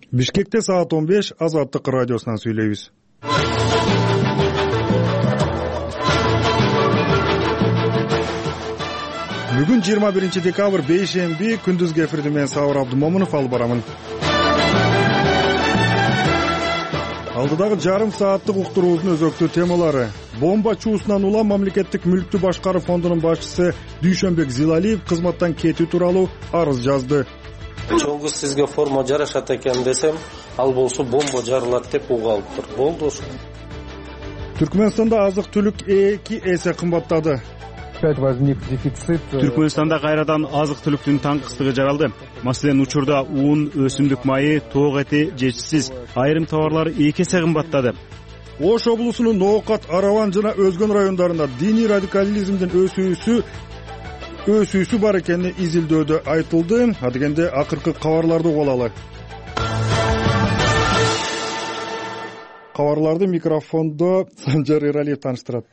Бишкекте саат 15 Азаттык радиосунан сүйлөйбүз. Бүгүн 21 декабрь бейшемби, күндүзгү эфирди мен Сабыр Абдымомунов алып барамын. Алдыдагы жарым сааттык уктуруубуздун өзөктүү темалары: бомба чуусунан улам мамлекеттик мүлктү башкаруу фондунун башчысы Дүйшөнбек Зилалиев кызматтан кетүү тууралуу арыз жазды. Чоң кыз сизге форма жарашат экен десем, ал болсо бомба жарылат деп угалыптыр. Болду ошо. Түркмөнстанда азык-түлүк 2 эсе кымбаттады. Түркмөнстанда кайрадан азык-түлүктүн таңкыстыгы жаралды. Маселен, учурда ун, өсүмдүк майы, тоок эти жешсиз, айрым товарлар 2 эсе кымбаттады. Ош облусунун Ноокат, Араван жана өзгөн райондарында диний радикализмдин өсүүсү бар экени изилдөөдө айтылды. Адегенде акыркы кабарларды угуп алалы. Кабарларды микрофондо Санжар Эралиев тааныштырат.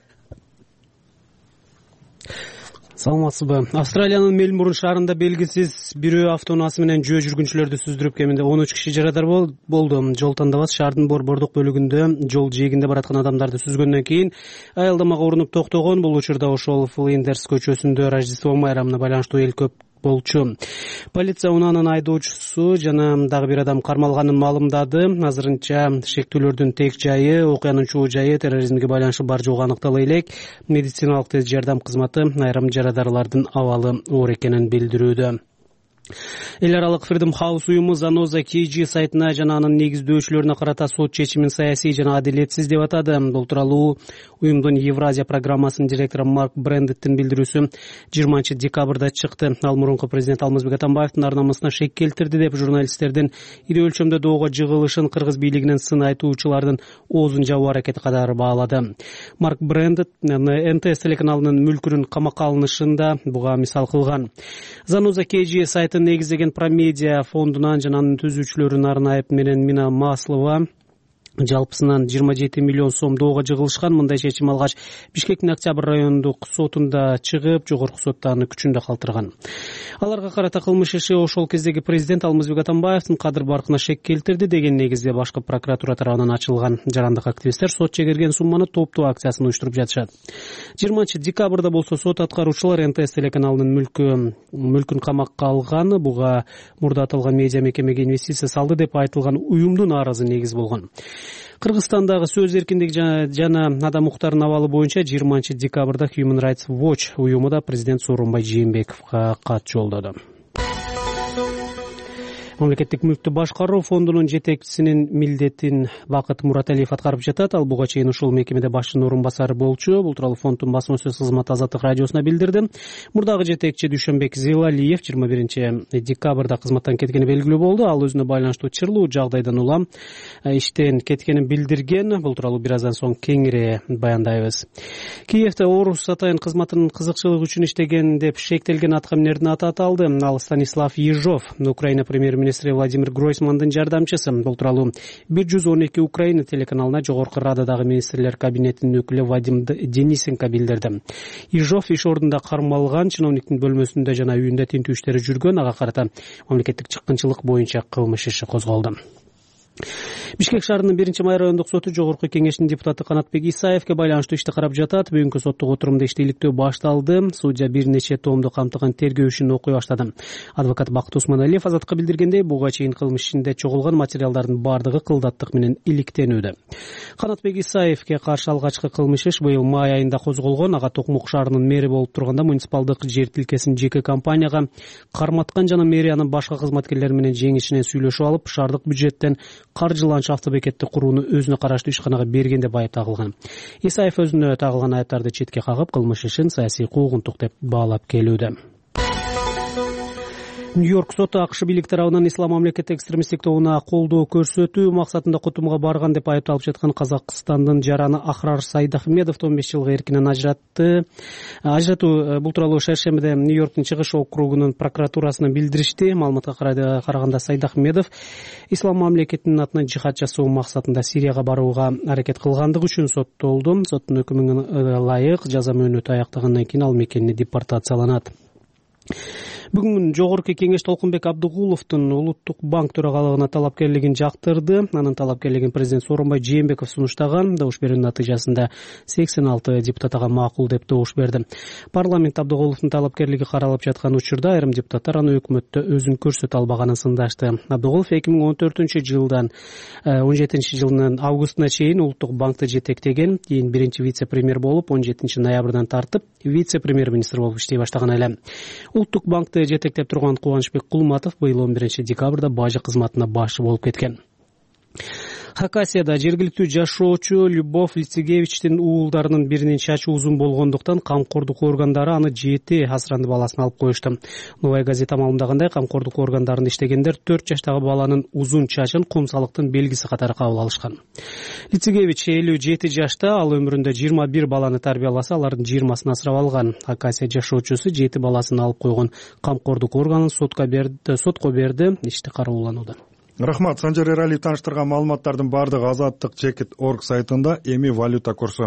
Саламатсызбы? Австралиянын Мельбурн шаарында белгисиз бирөө автоунаасы менен жөө жүргүнчүлөрдү сүздүрүп, кеминде 13 киши жарадар болду. Жол тандабас шаардын борбордук бөлүгүндө жол жээгинде бараткан адамдарды сүзгөндөн кийин аялдамага урунуп токтогон. Бул учурда ошол Флиндерс көчөсүндө Рождество майрамына байланыштуу эл көп болчу. Полиция унаанын айдоочусу жана дагы бир адам кармалганын маалымдады. Азырынча шектүүлөрдүн тек жайы, окуянын чоо жайы, терроризмге байланышы бар жогу аныктала элек. Медициналык тез жардам кызматы айрым жарадарлардын абалы оор экенин билдирүүдө. Эл аралык Freedom House уюму Заноза KG сайтына жана анын негиздөөчүлөрүнө карата сот чечимин саясий жана адилетсиз деп атады. Бул тууралуу уюмдун Евразия программасынын директору Марк Брендеттин билдирүүсү 20 декабрда чыкты. Ал мурунку президент Алмазбек Атамбаевдин ар намысына шек келтирди деп журналисттердин ири өлчөмдө доого жыгылышын кыргыз бийлигинин сын айтуучулардын оозун жабуу аракети катары баалады. Марк Брендет НТС телеканалынын мүлкүнүн камакка алынышында буга мисал кылган. Заноза KG сайтын негиздеген Промедиа фондунан жана анын түзүүчүлөрүнүн Арнаев менен Мина Маслова жалпысынан 27 миллион сом доого жыгылышкан. Мындай чечим алгач Бишкектин Октябрь райондук сотунда чыгып, жогорку сотто аны күчүндө калтырган. Аларга карата кылмыш иши ошол кездеги президент Алмазбек Атамбаевдин кадыр баркына шек келтирди деген негизде башкы прокуратура тарабынан ачылган. Жарандык активисттер сот чегерген сумманы топтоо акциясын уюштуруп жатышат. 20 декабрда болсо сот аткаруучулар НТС телеканалынын мүлкүн камакка алган. Буга мурда аталган медиа мекемеге инвестиция салды деп айтылган уюмдун арызы негиз болгон. Кыргызстандагы сөз эркиндиги жана адам укуктарынын абалы боюнча 20 декабрда Human Rights Watch уюму да президент Сооронбай Жээнбековго кат жолдоду. Мамлекеттик мүлктү башкаруу фондунун жетекчисинин милдетин Бакыт Мураталиев аткарып жатат. Ал буга чейин ушул мекемеде башчынын орун басары болчу. Бул тууралуу фонддун басма сөз кызматы Азаттык радиосуна билдирди. Мурдагы жетекчи Дүйшөнбек Зилалиев 21 декабрда кызматтан кеткени белгилүү болду. Ал өзүнө байланыштуу чырлуу жагдайдан улам иштен кеткенин билдирген. Бул тууралуу бир аздан соң кеңири баяндайбыз. Киевде орус атайын кызматынын кызыкчылыгы үчүн иштеген деп шектелген аткаминердин аты аталды. Ал Станислав Ежов, Украина премьер-министри Владимир Гройсмандын жардамчысы. Бул тууралуу 112 Украина телеканалына жогорку рададагы министрлер кабинетинин өкүлү Вадим Денисенко билдирди. Ежов иш ордунда кармалган, чиновниктин бөлмөсүндө жана үйүндө тинтүү иштери жүргөн. Ага карата мамлекеттик чыккынчылык боюнча кылмыш иши козголду. Бишкек шаарынын 1-май райондук соту жогорку кеңештин депутаты Канатбек Исаевке байланыштуу ишти карап жатат. Бүгүнкү соттук отурумда иштейликтөө башталды. Судья бир нече томду камтыган тергөө ишин окуй баштады. Адвокат Бакыт Усманалиев Азаттыкка билдиргендей, буга чейин кылмыш ишинде чогулган материалдардын бардыгы кылдаттык менен иликтенүүдө. Канатбек Исаевке каршы алгачкы кылмыш иш быйыл май айында козголгон. Ага Токмок шаарынын мэри болуп турганда муниципалдык жер тилкесин жеке компанияга карматкан жана мэриянын башка кызматкерлери менен жеңишинен сүйлөшүп алып, шаардык бюджеттен каржыланчу автобекетти курууну өзүнө караштуу ишканага берген деп айып тагылган. Исаев өзүнө тагылган айыптарды четке кагып, кылмыш ишин саясий куугунтук деп баалап келүүдө. Нью-Йорк соту АКШ бийлик тарабынан ислам мамлекети экстремисттик тобуна колдоо көрсөтүү максатында Кутумга барган деп айыпталып жаткан Казакстандын жараны Ахрар Сайдахмедовду 15 жылга эркинен ажыратты. Ажыратуу бул тууралуу шершембиде Нью-Йорктун чыгыш округунун прокуратурасына билдиришти. Маалыматка караганда Сайдахмедов ислам мамлекетинин атынан жихад жасоо максатында Сирияга барууга аракет кылгандыгы үчүн соттолду. Соттун өкүмүнө ылайык жаза мөөнөтү аяктагандан кийин ал мекенine депортацияланат. Бүгүн жогорку кеңеш Толкунбек Абдыгуловдун Улуттук банк төрагалыгына талапкерлигин жактырды. Анын талапкерлигин президент Сооронбай Жээнбеков сунуштаган. Добуш берүүнүн натыйжасында 86 депутат ага макул деп добуш берди. Парламент Абдыгуловдун талапкерлиги каралып жаткан учурда айрым депутаттар аны өкмөттө өзүн көрсөтө албаганын сындашты. Абдыгулов 2014-жылдан 17-жылдын августуна чейин Улуттук банкты жетектеген, кийин биринчи вице-премьер болуп 17-ноябрдан тартып вице-премьер-министр болуп иштей баштаган эле. Улуттук банкты жетектеп турган Кубанычбек Кулматов быйыл 11-декабрда бажы кызматына башчы болуп кеткен. Хакасияда жергиликтүү жашоочу Любовь Лицигевичтин уулдарынын биринин чачы узун болгондуктан камкордук органдары аны 7 асыранды баласын алып коюшту. Новая газета маалымдагандай, камкордук органдарында иштегендер 4 жаштагы баланын узун чачын кумсалыктын белгиси катары кабыл алышкан. Лицигевич 57 жашта, ал өмүрүндө 21 баланы тарбияласа, алардын 20-сын асырап алган. Хакасия жашоочусу 7 баласын алып койгон камкордук органын сотко берди, ишти карооланууда. Рахмат. Санжар Эралиев тааныштырган маалыматтардын баардыгы Азаттык.org сайтында, эми валюта курсу.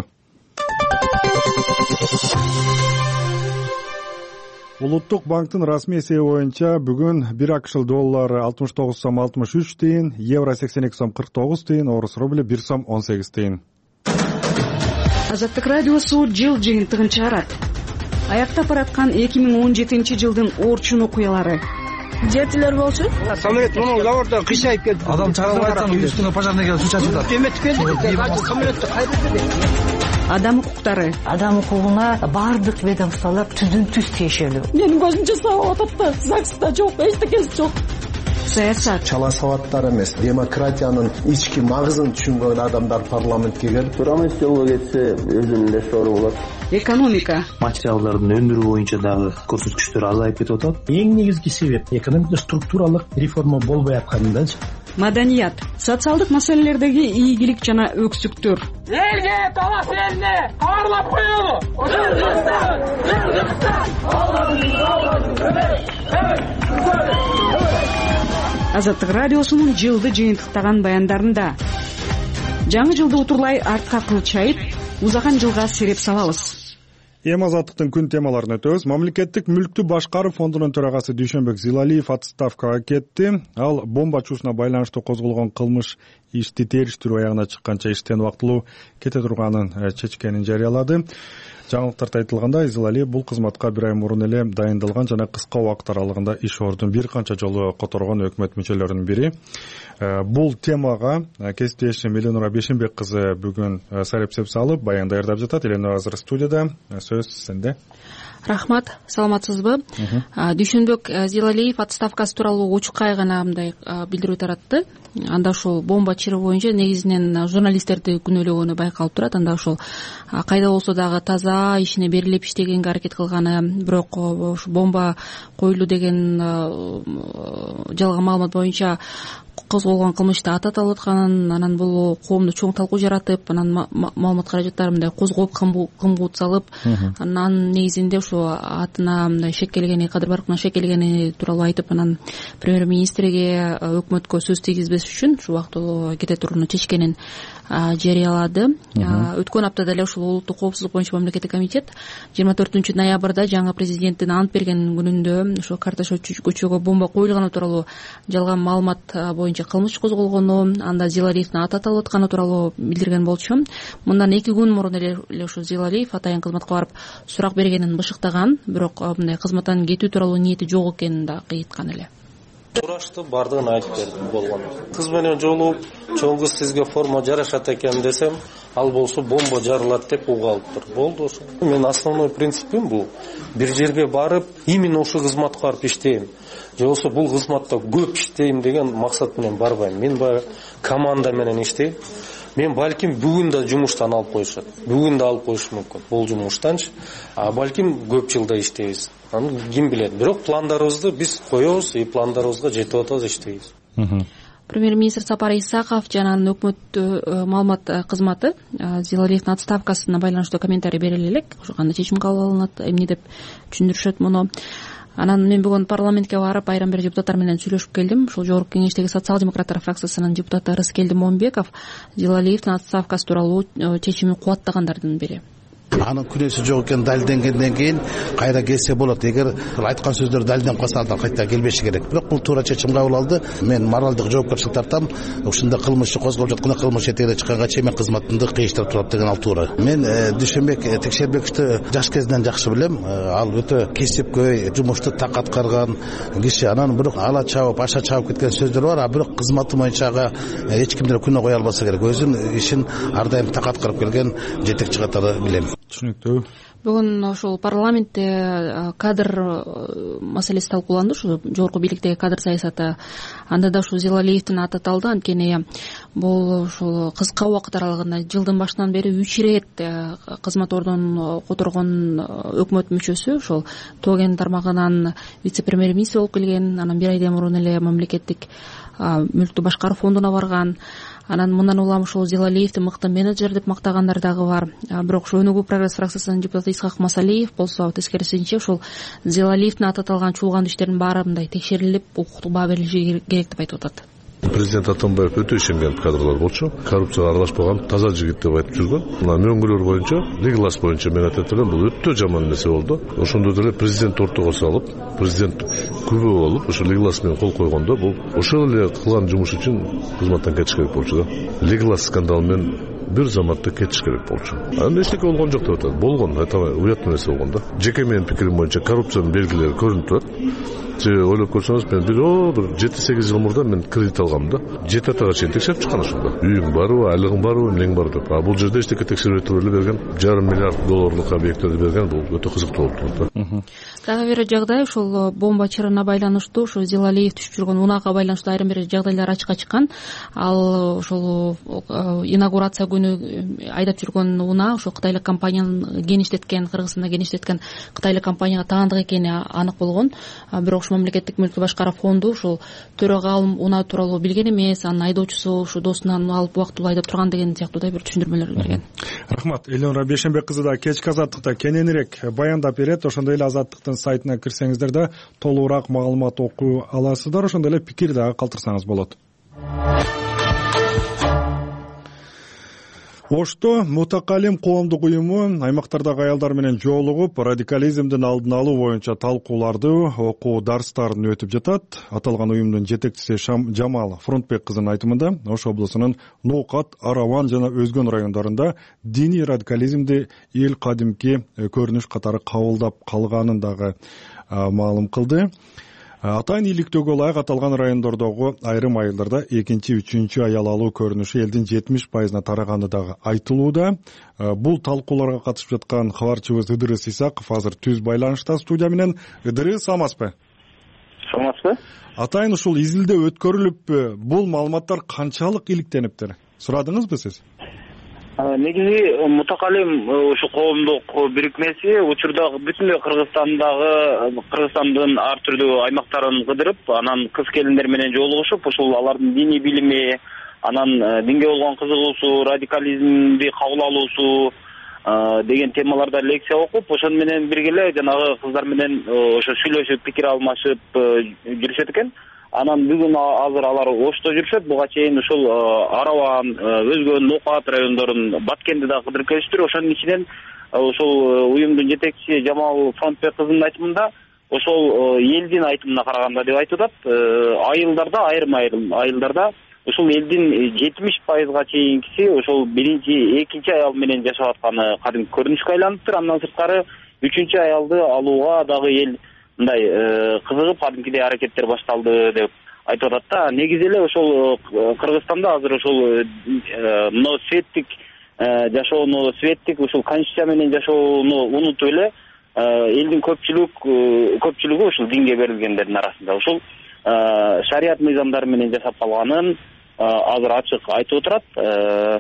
Улуттук банктын расмий эсеби боюнча бүгүн 1 АКШ доллары 69 сом 63 тыйын, евро 82 сом 49 тыйын, орус рубль 1 сом 18 тыйын. Азаттык радиосу жыл жыйынтыгын чыгарат. Аяктап бараткан 2017-жылдын Орчун окуялары. Жетилер болчу. Самолет муну заводдо кыйшайып кетти. Адам чыгарып айткан үстүнө пожарный келип суу чачып атат. Эметип келди. Самолетту кайдырды деп. Адам укуктары. Адам укугуна бардык ведомстволор түз тиешелүү. Менин көзүмчө сабап атат, ЗАГСта жок, эчтекеси жок. Саясат. Чала сабаттар эмес, демократиянын ички магызын түшүнгөн адамдар парламентке келип, Турамыз жолго кетсе өзүнүн эле сору болот. Экономика. Материалдардын өндүрүү боюнча дагы көрсөткүчтөр азайып кетип атат. Эң негизги себеп экономикада структуралык реформа болбой атканындачы. Маданият. Социалдык маселелердеги ийгилик жана өксүктөр. Элге талас элине кабарлап коелу. Азаттык радиосунун жылды жыйынтыктаган баяндарында жаңы жылды утурлай артка кылчайып, узаган жылга сереп салабыз. Эми Азаттыктын күн темаларын өтөбүз. Мамлекеттик мүлктү башкаруу фондунун төрагасы Дүйшөнбек Зилалиев отставкага кетти. Ал бомба чуусуна байланыштуу козголгон кылмыш ишти териштирүү аягына чыкканча иштен убактылуу кете турганын чечкенин жарыялады. Жаңылыктарда айтылгандай, Зилалиев бул кызматка 1 ай мурун эле дайындалган жана кыска убакыт аралыгында иш ордун бир канча жолу которгон өкмөт мүчөлөрүнүн бири. Бул темага кесиптешим Эленора Бешенбек кызы бүгүн сарепсеп салып, баян даярдап жатат. Эленора азыр студияда. Сөз сенде. Рахмат, саламатсызбы? Дүйшөнбек Зилалиев отставкасы тууралуу учукка гана мындай билдирүү таратты. Анда ушул бомба чыруу боюнча негизинен журналисттерди күнөөлөгөнү байкалып турат. Анда ушул кайда болсо дагы таза ишине берилип иштегенге аракет кылганы, бирок ушу бомба коюлду деген жалган маалымат боюнча козголгон кылмышты ататалып атканын, анан бул коомдо чоң талкуу жаратып, анан маалымат каражаттары мындай козгоп кымгуут салып, анан негизинде ушу атына мындай шек келгени, Кадыр Баркына шек келгени тууралуу айтып, анан премьер-министрге, өкмөткө сөз тийгизбеш үчүн ушул убактылуу кете турууну чечкенин жарыялады. Өткөн аптада эле ушул улуттук коопсуздук боюнча мамлекеттик комитет 24-ноябрда жаңы президенттин ант берген күнүндө ошо Карташов көчөгө бомба коюлганы тууралуу жалган маалымат боюнча кылмыш козголгону, анда Зилалиевдин аты аталып атканы тууралуу билдирген болчу. Мындан 2 күн мурун эле ушул Зилалиев атайын кызматка барып сурак бергенин бышыктаган, бирок мындай кызматтан кетүү тууралуу ниети жок экенин да айткан эле. Сурашты, бардыгын айтып бердим болгон. Кыз менен жолугуп, чоң кыз сизге форма жарашат экен десем, ал болсо бомба жарылат деп угалыптыр. Болду ошо. Мен основной принципим бул. Бир жерге барып, именно ошол кызматка барып иштейм. Же болсо бул кызматта көп иштейм деген максат менен барбайм. Мен баягы команда менен иштейм. Мен балким бүгүн да жумуштан алып коюшат. Бүгүн да алып коюшу мүмкүн. Бул жумуштанчы. Балким көп жылда иштейбиз. Аны ким билет. Бирок пландарыбызды биз коебуз, и пландарыбызга жетип атабыз, иштейбиз. Премьер-министр Сапар Исаков жана өкмөт маалымат кызматы Зилалиевдин отставкасына байланыштуу комментарий берели элек. Ошо кандай чечим кабыл алынат, эмне деп түшүндүрүшөт муну. Анан мен бүгүн парламентке барып айрым бир депутаттар менен сүйлөшүп келдим. Ушул жогорку кеңештеги социал-демократтар фракциясынын депутаты Рыскелди Момбеков Зилалиевдин отставкасы тууралуу чечимин кубаттагандардын бири. Анын күнөөсү жок экени далилденгенден кийин кайра келсе болот. Эгер айткан сөздөр далилденип калса андан кайта келбеши керек. Бирок бул туура чечим кабыл алды. Мен моралдык жоопкерчилик тартам. Ушундай кылмышты козголуп жатканда кылмыш этегине чыкканга чейин мен кызматымды кыйыштырып турат деген ал туура. Мен Дүйшөнбек Текшербековду жаш кезинен жакшы билем. Ал өтө кесипкөй, жумушту так аткарган киши. Анан бирок ала чабып, аша чабып кеткен сөздөр бар. Бирок кызматы боюнча эч кимдер күнөө кое албаса керек. Өзүнүн ишин ар дайым так аткарып келген жетекчи катары билем. Түшүнүктүү. Бүгүн ошол парламентте кадр маселеси талкууланды, ушу жогорку бийликтеги кадр саясаты. Анда да ушу Зилалиевдин аты аталды. Анткени бул ушул кыска убакыт аралыгында жылдын башынан бери 3 ирет кызмат ордун которгон өкмөт мүчөсү, ошол Тоген тармагынан вице-премьер-министр болуп келген. Анан бир айдан мурун эле мамлекеттик мүлктү башкаруу фондуна барган. Анан мындан улам ушул Зилалиевди мыкты менеджер деп мактагандар дагы бар. Бирок ушу ОНУ Прогресс фракциясынын депутаты Исхак Масалиев болсо тескерисинче ушул Зилалиевдин аты аталган чуулган иштердин баары мындай текшерилип, укуктук баа берилиши керек деп айтып атат. Президент Атамбаев өтө ишенген кадрлар болчу. Коррупцияга аралашпаган таза жигит деп айтып жүргөн. Мына мөңгүлөр боюнча, Леглас боюнча мен айтып атам, бул өтө жаман нерсе болду. Ошондой деле президент ортого салып, президент күбө болуп, ошо Леглас менен кол койгондо бул ошол эле кылган жумуш үчүн кызматтан кетиш керек болчу да. Леглас скандалы менен бир заматта кетиш керек болчу. Анан эчтеке болгон жок деп атат. Болгон, айтабай, уят нерсе болгон да. Жеке менин пикирим боюнча коррупциянын белгилери көрүнүп турат. Ойлоп көрсөңүз, мен бир 7-8 жыл мурда мен кредит алгам да. 7 атага чейин текшерип чыккан ошондо. Үйүң барбы, айлыгың барбы, эмнең бар деп. Бул жерде эчтеке текшербей туруп эле берген, $1,5 миллиард объекттерди берген, бул өтө кызыктуу болуп турат да. Дагы бир жагдай ушул бомба чырына байланыштуу, ушу Зилалиев түшүп жүргөн унаага байланыштуу айрым бир жагдайлар ачыкка чыккан. Ал ушул инаугурация күнү айдап жүргөн унаа ошо кытайлык компаниянын геништеткен, Кыргызстанда геништеткен кытайлык компанияга таандык экени анык болгон. Бирок ушу мамлекеттик мүлктү башкаруу фонду ушул төрагалым унаа тууралуу билген эмес, анын айдоочусу ушу досунан алып убактылуу айдап турган деген сыяктуудай бир түшүндүрмөлөр берген. Рахмат. Элнура Бейшенбек кызы да кечки Азаттыкта кененирээк баяндап берет. Ошондой эле Азаттыктын сайтына кирсеңиздер да толугураак маалымат окуй аласыздар. Ошондой эле пикир дагы калтырсаңыз болот. Ошто Мутакалим коомдук уюму аймактардагы аялдар менен жолугуп, радикализмдин алдын алуу боюнча талкууларды, окуу дарстарын өтүп жатат. Аталган уюмдун жетекчиси Жамал Фронтбек кызынын айтымында, Ош облусунун Ноокат, Араван жана өзгөн райондарында диний радикализмди эл кадимки көрүнүш катары кабылдап калганын дагы маалым кылды. Атайын иликтөөгө ылайык аталган райондордогу айрым айылдарда 2-3 аял алуу көрүнүшү элдин 70% тараганы дагы айтылууда. Бул талкууларга катышып жаткан кабарчыбыз Ыдырыс Исаков азыр түз байланышта студия менен. Ыдырыс, саламатсызбы? Саламатсызбы? Атайын ушул изилдөө өткөрүлүппү? Бул маалыматтар канчалык иликтениптир? Сурадыңызбы сиз? Негизи Мутакалим ушу коомдук бирикмеси учурда бүтүндөй Кыргызстандын ар түрдүү аймактарын кыдырып, анан кыз келиндер менен жолугушуп, ушул алардын диний билими, анан динге болгон кызыгуусу, радикализмди кабыл алуусу деген темаларда лекция окуп, ошону менен бирге эле жанагы кыздар менен ошо сүйлөшүп, пикир алмашып жүрүшөт экен. Анан бүгүн азыр алар Ошто жүрүшөт. Буга чейин ушул Араван, Өзгөн, Ноокат райондорун, Баткенди да кыдырып келиштир. Ошонун ичинен ушул уюмдун жетекчиси Жамал Фронтбек кызынын айтымында ошол элдин айтымына караганда деп айтып атат. Айылдарда, айрым айылдарда ушул элдин 70%га чейинкиси ошол биринчи, экинчи аял менен жашап атканы кадимки көрүнүшкө айланыптыр. Андан сырткары үчүнчү аялды алууга дагы эл мындай кызыгып кадимкидей аракеттер башталды деп айтып атат да. Негизи эле ошол Кыргызстанда азыр ошол мына светтик жашоону, светтик ушул конституция менен жашоону унутуп эле элдин көпчүлүгү ушул динге берилгендердин арасында ушул шарият мыйзамдары менен жашап калганын азыр ачык айтып отурат.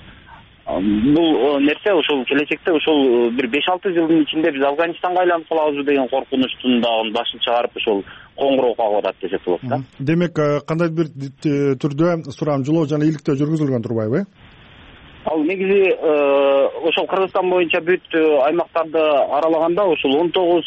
Бул нерсе ушул келечекте ушул бир 5-6 жылдын ичинде биз Афганистанга айланып калабызбы деген коркунучтун дагы башын чыгарып ушул коңгуроо кагып атат десек болот да. Демек, кандай бир түрдө сурамжылоо жана иликтөө жүргүзүлгөн турбайбы? Ал негизи ошол Кыргызстан боюнча бүт аймактарды аралаганда ушул 19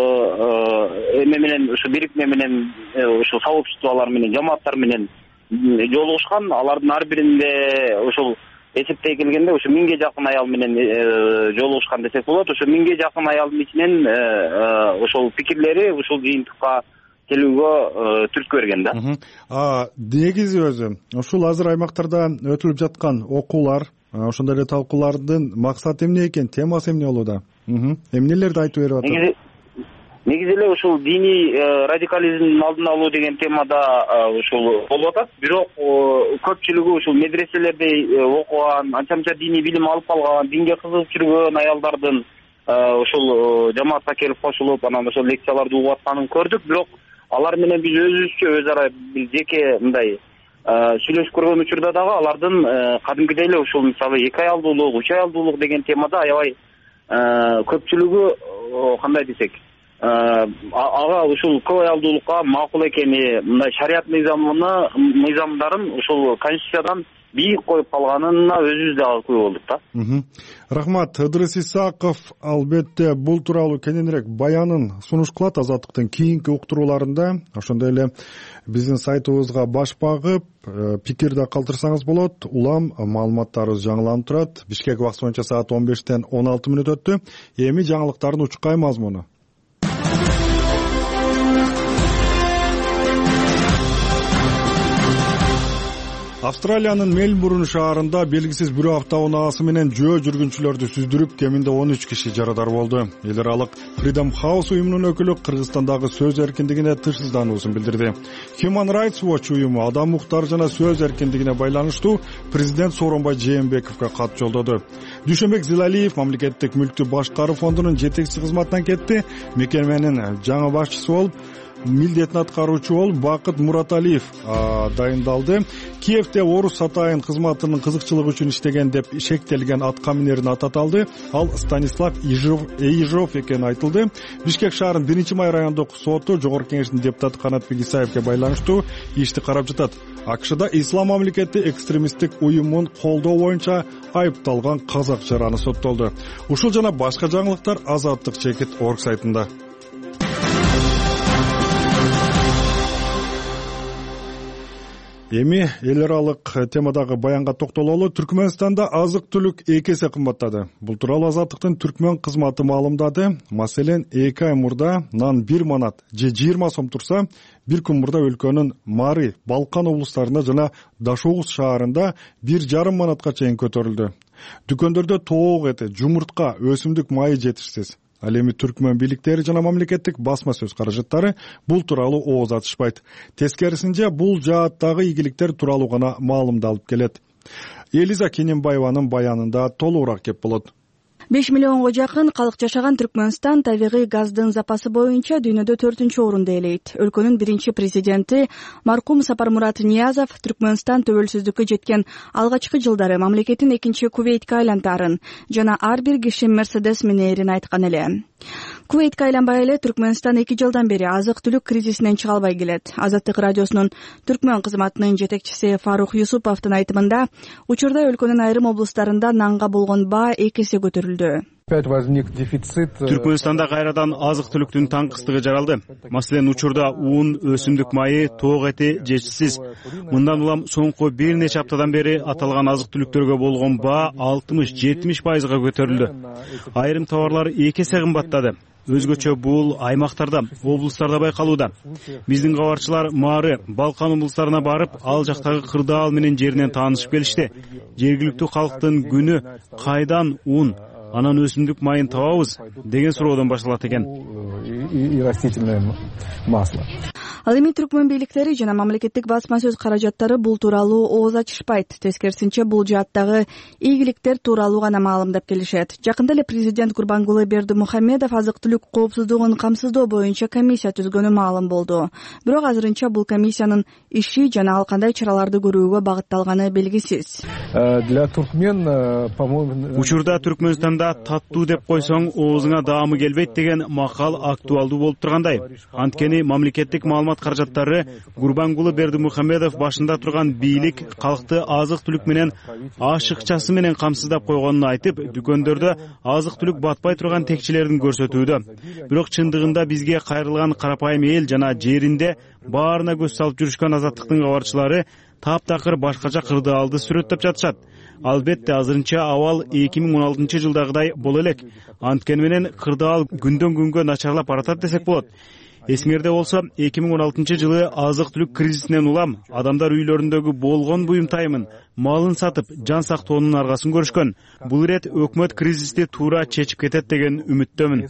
эме менен ушу бирикме менен ушул сообществолор менен, жамааттар менен жолугушкан. Алардын ар биринде ушул эсептей келгенде ушу 1000ге жакын аял менен жолугушкан десек болот. Ошо 1000ге жакын аялдын ичинен ошол пикирлери ушул жыйынтыкка келүүгө түрткү берген да. Негизи өзү ушул азыр аймактарда өтүлүп жаткан окуулар, ошондой эле талкуулардын максаты эмне экен, темасы эмне болууда? Эмнелерди айтып берип атат? Негизи эле ушул диний радикализмдин алдын алуу деген темада ушул болуп атат. Бирок көпчүлүгү ушул медреселерде окуган, анча-мынча диний билим алып калган, динге кызыгып жүргөн аялдардын ушул жамаатка келип кошулуп, анан ошол лекцияларды угуп атканын көрдүк. Бирок алар менен биз өзүбүзчө өз ара жеке мындай сүйлөшүп көргөн учурда дагы алардын кадимкидей эле ушул мисалы 2 аялдуулук, 3 аялдуулук деген темада аябай көпчүлүгү кандай десек, ага ушул көп аялдуулукка макул экени, мындай шарият мыйзамдарын ушул конституциядан бийик коюп калганына өзүбүз дагы күбө болдук да. Рахмат. Ыдырыс Исаков албетте бул тууралуу кененирээк баянын сунуш кылат Азаттыктын кийинки уктурууларында. Ошондой эле биздин сайтыбызга баш багып, пикир да калтырсаңыз болот. Улам маалыматтарыбыз жаңыланып турат. Бишкек убакыты боюнча саат 15-тен 16 мүнөт өттү. Эми жаңылыктардын учкай мазмуну. Австралиянын Мельбурн шаарында белгисиз бирөө автоунаасы менен жөө жүргүнчүлөрдү сүздүрүп, кеминде 13 киши жарадар болду. Эл аралык Freedom House уюмунун өкүлү Кыргызстандагы сөз эркиндигине тынчсыздануусун билдирди. Human Rights Watch уюму адам укуктары жана сөз эркиндигине байланыштуу президент Сооронбай Жээнбековго кат жолдоду. Дүйшөнбек Зилалиев мамлекеттик мүлктү башкаруу фондунун жетекчи кызматынан кетти. Мекеменин жаңы башчысы болуп, милдетин аткаруучу болуп Бакыт Мураталиев дайындалды. Киевде орус сатайын кызматынын кызыкчылыгы үчүн иштеген деп шектелген аткаминерин ататалды. Ал Станислав Ежов экени айтылды. Бишкек шаарынын 1-май райондук соту Жогорку кеңештин депутаты Канатбек Исаевге байланыштуу ишти карап жатат. АКШда ислам мамлекети экстремисттик уюмун колдоо боюнча айыпталган казак жараны соттолду. Ушул жана башка жаңылыктар Азаттык чекит орг сайтында. Эми эл аралык темадагы баянга токтололу. Түркмөнстанда азык-түлүк 2 эсе кымбаттады. Бул тууралуу Азаттыктын Түркмөн кызматы маалымдады. Маселен, 2 ай мурда нан 1 манат же 20 сом турса, бир күн мурда өлкөнүн Мары, Балкан облустарында жана Дашоғыз шаарында 1,5 манатка чейин көтөрүлдү. Дүкөндөрдө тоок эти, жумуртка, өсүмдүк майы жетишсиз. Ал эми Түркмөн бийликтери жана мамлекеттик басма сөз каражаттары бул тууралуу ооз ачышпайт. Тескерисинче бул жааттагы ийгиликтер тууралуу гана маалымдалып келет. Элиза Кененбаеванын баянында толугураак кеп болот. 5 миллионго жакын калк жашаган Түркмөнстан табигый газдын запасы боюнча дүйнөдө 4-орунду ээлейт. Өлкөнүн 1-президенти маркум Сапармурат Ниязов Түркмөнстан төбөлсүздүккө жеткен алгачкы жылдары мамлекеттин 2 Кувейтке айлантарын жана ар бир киши Мерседес минерин айткан эле. Кувейтке айланбай эле Түркмөнстан 2 жылдан бери азык-түлүк кризисинен чыга албай келет. Азаттык радиосунун Түркмөн кызматынын жетекчиси Фарук Юсуповдун айтымында, учурда өлкөнүн айрым облустарында нанга болгон баа 2 эсе көтөрүлдү. Түркмөнстанда кайрадан азык-түлүктүн таңкыстыгы жаралды. Маселен, учурда ун, өсүмдүк майы, тоок эти жетишсиз. Мындан улам соңку бир нече аптадан бери аталган азык-түлүктөргө болгон баа 60-70% көтөрүлдү. Айрым товарлар 2 эсе кымбаттады. Өзгөчө бул аймактарда, облустарда байкалууда. Биздин кабарчылар Мары, Балкан облустарына барып, ал жактагы кырдаал менен жеринен таанышып келишти. Жергиликтүү калктын күнү кайдан ун, анан өсүмдүк майын табабыз деген суроодон башталат экен. Ал эми Түркмөн бийликтери жана мамлекеттик басма сөз каражаттары бул тууралуу ооз ачышпайт. Тескерисинче бул жааттагы ийгиликтер тууралуу гана маалымдап келишет. Жакында эле президент Курбангулы Бердимухамедов азык-түлүк коопсуздугун камсыздоо боюнча комиссия түзгөнү маалым болду. Бирок азырынча бул комиссиянын иши жана ал кандай чараларды көрүүгө багытталганы белгисиз. Учурда Түркмөнстанда таттуу деп койсоң оозуңа даамы келбейт деген макал актуалдуу болуп тургандай. Анткени мамлекеттик маалымат маалымат каражаттары Гурбангулы Бердимухамедов башында турган бийлик калкты азык-түлүк менен ашыкчасы менен камсыздап койгонун айтып, дүкөндөрдө азык-түлүк батпай турган текчелерин көрсөтүүдө. Бирок чындыгында бизге кайрылган карапайым эл жана жеринде баарына көз салып жүрүшкөн Азаттыктын кабарчылары таптакыр башкача кырдаалды сүрөттөп жатышат. Албетте азырынча абал 2016 жылдагыдай боло элек. Анткени менен кырдаал күндөн күнгө начарлап баратат десек болот. Эсиңерде болсо 2016 жылы азык-түлүк кризисинен улам адамдар үйлөрүндөгү болгон буюм тайымын, малын сатып, жан сактоонун аргасын көрүшкөн. Бул ирет өкмөт кризисти туура чечип кетет деген үмүттөмүн.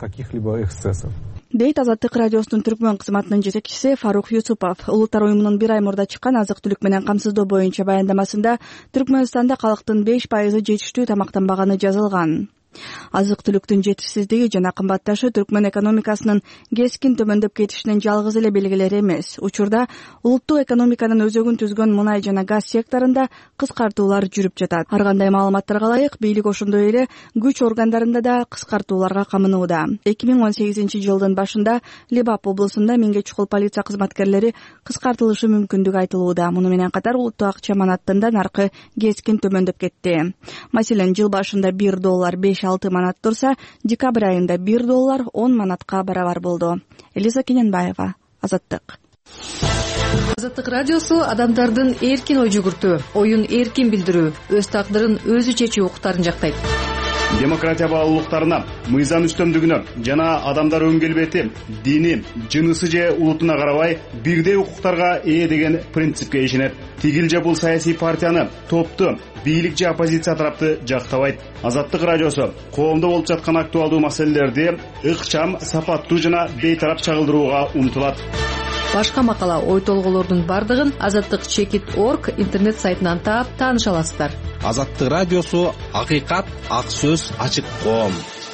Дейт Азаттык радиосунун түркмөн кызматынын жетекчиси Фарук Юсупов. Улуттар уюмунун 1 ай мурда чыккан азык-түлүк менен камсыздоо боюнча баяндамасында Түркмөнстанда калктын 5% жетиштүү тамактанбаганы жазылган. Азык-түлүктүн жетишсиздиги жана кымбатташы Түркмөн экономикасынын кескин төмөндөп кетишинин жалгыз эле белгилери эмес. Учурда улуттук экономиканын өзөгүн түзгөн мунай жана газ секторунда кыскартуулар жүрүп жатат. Ар кандай маалыматтарга ылайык, бийлик ошондой эле күч органдарында да кыскартууларга камынууда. 2018 жылдын башында Лебап облусунда 1000 чукул полиция кызматкерлери кыскартылышы мүмкүндүгү айтылууда. Муну менен катар улуттук акча манаттын наркы кескин төмөндөп кетти. Маселен, жыл башында $1 манат турса, декабрь айында $1 10 манатка барабар болду. Элиза Кененбаева, Азаттык. Азаттык радиосу адамдардын эркин ой жүгүртүү, оюн эркин билдирүү, өз тагдырын өзү чечүү укуктарын жактайт. Демократия баалуулуктарына, мыйзам үстөмдүгүнө жана адамдар өң келбети, дини, жынысы же улутуна карабай бирдей укуктарга ээ деген принципке ишенет. Тигил же бул саясий партияны, топту, бийлик же оппозиция тарапты жактабайт. Азаттык радиосу коомдо болуп жаткан актуалдуу маселелерди ыкчам, сапаттуу жана бейтарап чагылдырууга умтулат. Башка макала, ой толголордун бардыгын azattik.org интернет сайтынан таап тааныша аласыздар. Азаттык радиосу акыйкат, ак сөз, ачык коом.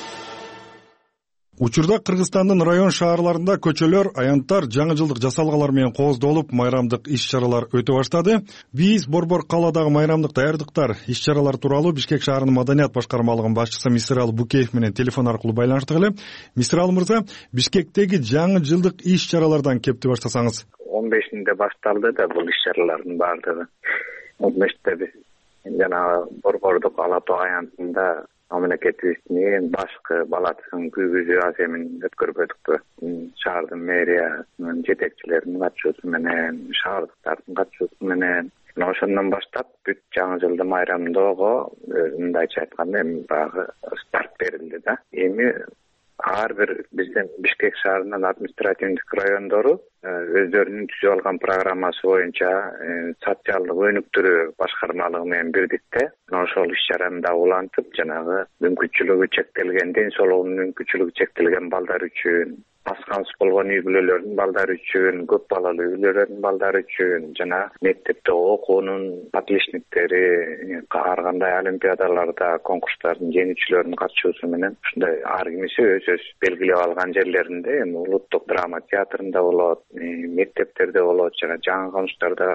Учурда Кыргызстандын район шаарларында көчөлөр, аянттар жаңы жылдык жасалгалар менен кооздолуп, майрамдык иш-чаралар өтө баштады. Биз Борбор калаадагы майрамдык даярдыктар, иш-чаралар тууралуу Бишкек шаарынын маданият башкармалыгынын башчысы Мисирал Букеев менен телефон аркылуу байланыштык эле. Мисирал мырза, Бишкектеги жаңы жылдык иш-чаралардан кепти баштасаңыз. 15-inde башталды да бул иш-чаралардын баардыгы. 15-те биз жана Борбордук ала тоо аянтында мамлекетибиздин башкы балатысын күйгүзүү аземин өткөрбөдүкпү. Шаардын мэриясынын жетекчилеринин катышуусу менен, шаардыктардын катышуусу менен ошондон баштап бүт жаңы жылды майрамдоого мындайча айтканда эми баягы старт берилди да. Эми ар бир биздин Бишкек шаарынын административдик райондору өздөрүнүн түзүп алган программасы боюнча социалдык өнүктүрүү башкармалыгы менен бирдикте ошол иш-чараны да улантып, жанагы мүмкүнчүлүгү чектелген, ден соолугунун мүмкүнчүлүгү чектелген балдар үчүн, аскамсыз болгон үй бүлөлөрдүн балдары үчүн, көп балалуу үй бүлөлөрдүн балдары үчүн жана мектепте окуунун отличниктери, ар кандай олимпиадаларда, конкурстардын жеңүүчүлөрүнүн катышуусу менен ушундай ар кимиси өз белгилеп алган жерлеринде, эми улуттук драма театрында болот, мектептерде болот, жана жаңы конуштарда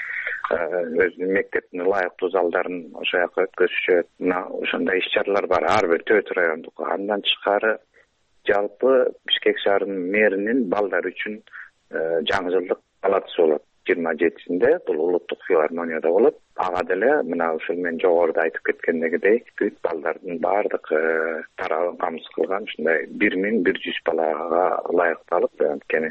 өзүнүн мектептин ылайыктуу залдарын ошол жака өткөзүшөт. Мына ошондой иш-чаралар бар ар бир 4 райондук. Андан тышкары жалпы Бишкек шаарынын мэринин балдар үчүн жаңы жылдык палатасы болот. 27-синде бул улуттук филармонияда болот. Ага деле мына ушул мен жогоруда айтып кеткендегидей бүт балдардын баардык тарабын камсыз кылган ушундай 1100 балага ылайыкталып, анткени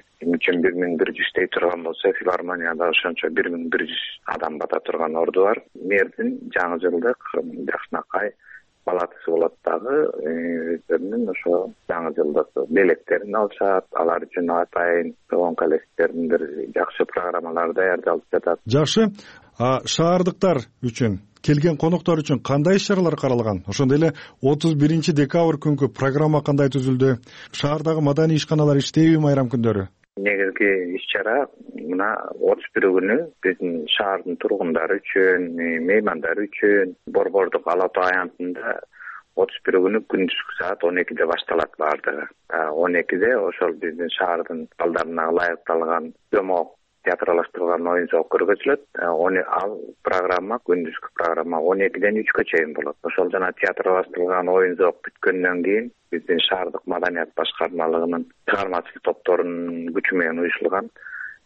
1100 дей турган болсо филармонияда ошончо 1100 адам бата турган орду бар. Мэрдин жаңы жылдык жакшынакай палатасы болот дагы, өздөрүнүн ошо жаңы жылдык белектерин алышат, алар үчүн атайын коомко элестиктердин бир жакшы программалары даярдалып жатат. Жакшы. Шаардыктар үчүн, келген коноктор үчүн кандай иш-чаралар каралган? Ошондой эле 31 декабрь күнкү программа кандай түзүлдү? Шаардагы маданий ишканалар иштейби майрам күндөрү? Негизги иш-чара мына 31 күнү биздин шаардын тургундары үчүн, меймандары үчүн Борбордук ала тоо аянтында 31 күнү күндүзгү саат 12-де башталат бардыгы. 12-де ошол биздин шаардын балдарына ылайыкталган жомок театралаштырылган оюн зоок көргөзүлөт. Ал программа, күндүзгү программа 12-ден 3-кө чейин болот. Ошол жана театралаштырылган оюн зоок бүткөндөн кийин биздин шаардык маданият башкармалыгынын чыгармачылык топторунун күчү менен уюшулган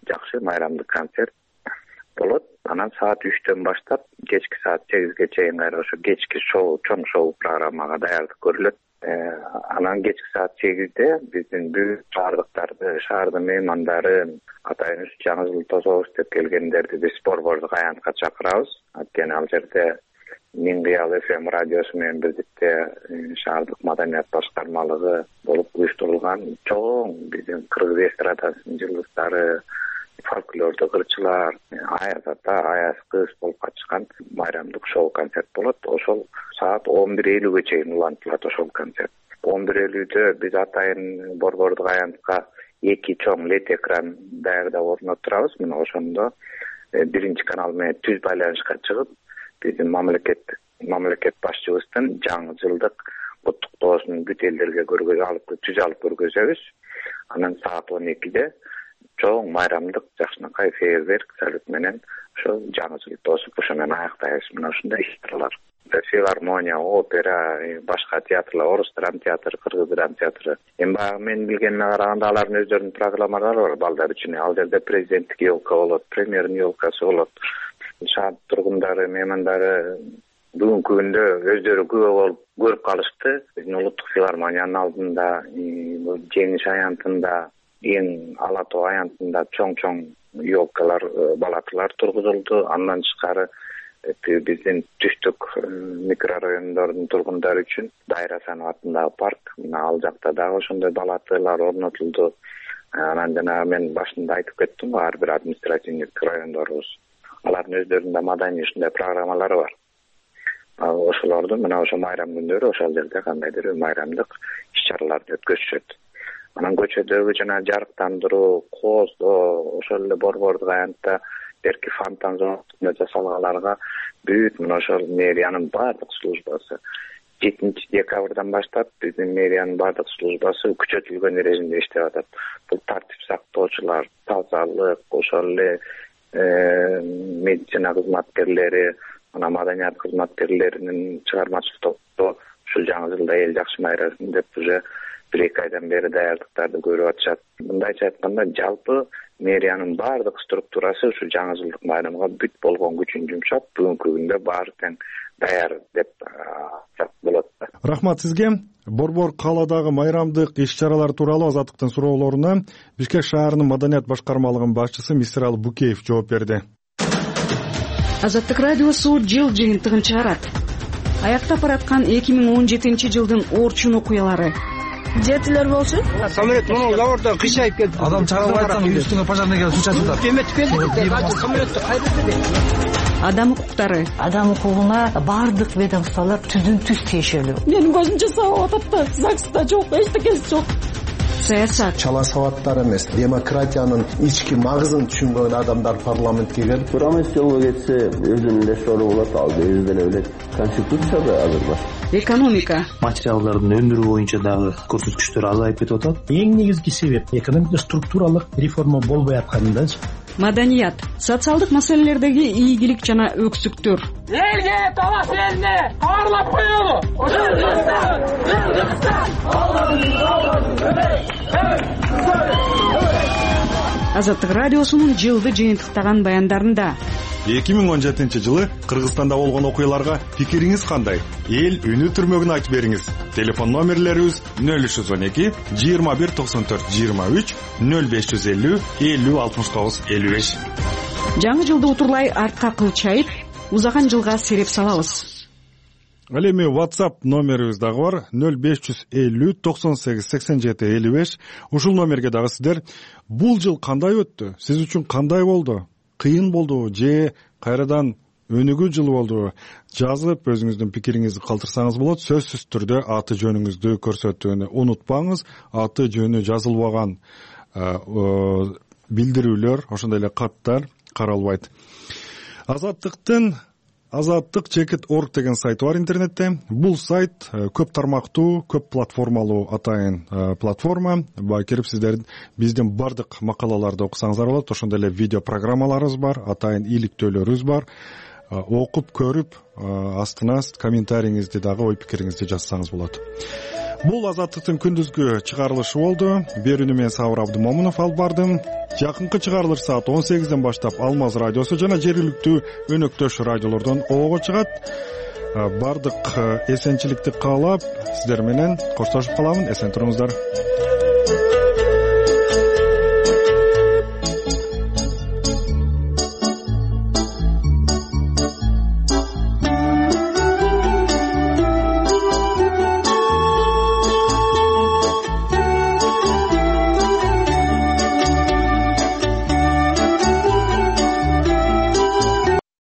жакшы майрамдык концерт болот. Анан саат 3-төн баштап кечки саат 8-ге чейин кайра ошо кечки шоу, чоң шоу программага даярдык көрүлөт. Анан кечки саат 8-де биздин бүт шаардын меймандарын, атайын жаңы жыл тособуз деп келгендерди биз борбордук аянтка чакырабыз. Анткени ал жерде Миң кыял FM радиосу менен бирдикте шаардык маданият башкармалыгы болуп уюштурулган чоң биздин кыргыз эстрадасынын жылдыздары, фольклордук ырчылар, Аяз ата, Аяз кыз болуп катышкан майрамдык шоу концерт болот. Ошол саат 11:50-ге чейин улантылат ошол концерт. 11:50-дө биз атайын борбордук аянтка 2 чоң LED экран даярдап орноттурабыз. Мына ошондо биринчи канал менен түз байланышка чыгып, биздин мамлекет башчыбыздын жаңы жылдык куттуктоосун бүт элдерге түз алып көргөзөбүз. Анан саат 12-де чоң майрамдык жакшынакай фейерверк салют менен ошо жаңы жылды тосуп ошо менен аяктайбыз. Мына ушундай иш-чаралар. Филармония, опера, башка театрлар, орус драм театры, кыргыз драм театры. Эми баягы мен билгениме караганда алардын өздөрүнүн программалары бар балдар үчүн. Ал жерде президенттик елка болот, премьердин елкасы болот. Шаар тургундары, меймандары бүгүнкү күндө өздөрү күбө болуп көрүп калышты. Биздин улуттук филармониянын алдында, Жеңиш аянтында, эң ала тоо аянтында чоң елкалар, балатылар тургузулду. Андан тышкары биздин түштүк микрорайондордун тургундары үчүн Дайра Санов атындагы парк, ал жакта дагы ошондой балатылар орнотулду. Анан жана мен башында айтып кеттим го, ар бир административдик райондорубуз алардын өздөрүнүн маданий ушундай программалары бар. Ошолорду мына ошо майрам күндөрү ошол жерде кандайдыр майрамдык иш-чараларды өткөзүшөт. Анан көчөдөгү жана жарыктандыруу, кооздоо, ошол эле борбордук аянтта берки фонтан зонасында жасалганларга бүт мына ошол мэриянын баардык службасы 7 декабрдан баштап биздин мэриянын баардык службасы күчөтүлгөн режимде иштеп атат. Бул тартип сактоочулар, тазалык, ошол эле медицина кызматкерлери, ана маданият кызматкерлеринин чыгармачылык топту ушул жаңы жылда эл жакшы майрасын деп уже 1-2 айдан бери даярдыктарды көрүп атышат. Мындайча айтканда жалпы мэриянын баардык структурасы ушу жаңы жылдык майрамга бүт болгон күчүн жумшап, бүгүнкү күндө баары тең даяр деп болот. Рахмат сизге. Борбор кааладагы майрамдык иш-чаралар тууралуу Азаттыктын суроолоруна Бишкек шаарынын маданият башкармалыгынын башчысы Мисрал Букеев жооп берди. Азаттык радиосу жыл жыйынтыгын чыгарат. Аяктап бараткан 2017-жылдын орчун окуялары. Жетилер болсун. Самолет мына заводдо кыйшайып келди. Адам чыгарып атсаң, үстүңө пожарный келип суу чачып атат. Эметип келди. Самолетту кайда? Адам укуктары. Адам укугуна бардык ведомстволор түздүн-түз тиешелүү. Менин көзүмчө сабап атат. ЗАГСта жок, эчтекеси жок. Саясат. Чала сабаттар эмес, демократиянын ички магызын түшүнгөн адамдар парламентке келип, парламент жолго кетсе өзүнүн эле сору болот, ал өзү деле билет. Конституцияда азыр бар. Экономика. Материалдардын өндүрүү боюнча дагы көрсөткүчтөр азайып кетип атат. Эң негизги себеп экономикада структуралык реформа болбой атканында. Маданият, социалдык маселелердеги ийгилик жана өксүктөр. Элге талаш элине каарлап коелу. Азаттык радиосунун жылды жыйынтыктаган баяндарында 2017 Кыргызстанда болгон окуяларга пикириңиз кандай? Эл үнү түрмөгүн айтып бериңиз. Телефон номерлерибиз 0312 21 94 23 0550 50 69 55. Жаңы жылды утурлай артка кыл чайып, узаган жылга сереп салабыз. Ал эми WhatsApp номерибиз дагы бар 0550 98 87 55. Ушул номерге дагы сиздер бул жыл кандай өттү? Сиз үчүн кандай болду? Кыйын болдубу же кайрадан өнүгүү жылы болдубу? Жазып өзүңүздүн пикириңизди калтырсаңыз болот. Сөзсүз түрдө аты жөнүңүздү көрсөтүүнү унутпаңыз. Аты жөнү жазылбаган билдирүүлөр, ошондой эле каттар каралбайт. Azattik.org деген сайт бар интернетте. Бул сайт көп тармактуу, көп платформалуу атайын платформа. Бага кирип сиздер биздин бардык макалаларды окусаңыздар болот. Ошондой эле видео программаларыбыз бар, атайын иликтөөлөрүбүз бар. Окуп көрүп, астына комментарийиңизди дагы ой пикириңизди жазсаңыз болот. бул Азаттыктын күндүзгү чыгарылышы болду. Берүүнү мен Сабыр Абдымомунов алып бардым. Жакынкы чыгарылыш саат 18ден баштап Алмаз радиосу жана жергиликтүү өнөктөш радиолордон оого чыгат. Бардык эсенчиликти каалап, сиздер менен коштошуп каламын. Эсен туруңуздар.